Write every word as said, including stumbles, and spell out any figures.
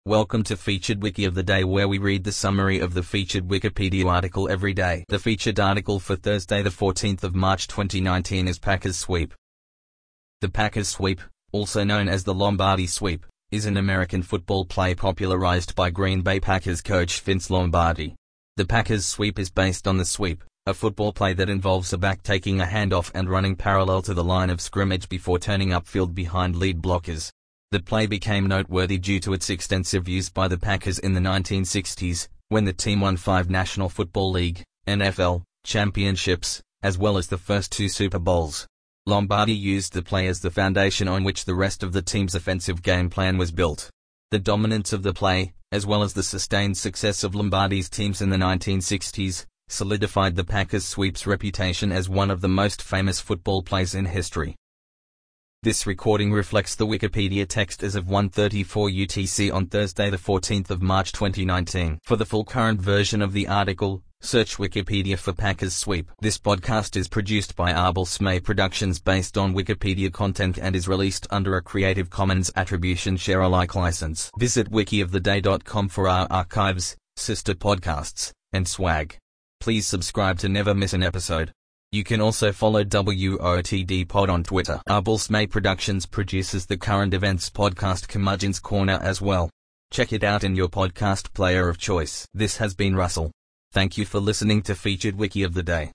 Welcome to Featured Wiki of the Day, where we read the summary of the featured Wikipedia article every day. The featured article for Thursday the fourteenth of March twenty nineteen is Packers Sweep. The Packers Sweep, also known as the Lombardi Sweep, is an American football play popularized by Green Bay Packers coach Vince Lombardi. The Packers Sweep is based on the sweep, a football play that involves a back taking a handoff and running parallel to the line of scrimmage before turning upfield behind lead blockers. The play became noteworthy due to its extensive use by the Packers in the nineteen sixties, when the team won five National Football League, N F L, championships, as well as the first two Super Bowls. Lombardi used the play as the foundation on which the rest of the team's offensive game plan was built. The dominance of the play, as well as the sustained success of Lombardi's teams in the nineteen sixties, solidified the Packers Sweep's reputation as one of the most famous football plays in history. This recording reflects the Wikipedia text as of one thirty-four U T C on Thursday the fourteenth of March twenty nineteen. For the full current version of the article, search Wikipedia for Packers Sweep. This podcast is produced by Arbel Smay Productions based on Wikipedia content and is released under a Creative Commons Attribution Share Alike license. Visit wiki of the day dot com for our archives, sister podcasts, and swag. Please subscribe to never miss an episode. You can also follow W O T D Pod on Twitter. Arbel Smay Productions produces the current events podcast Curmudgeon's Corner as well. Check it out in your podcast player of choice. This has been Russell. Thank you for listening to Featured Wiki of the Day.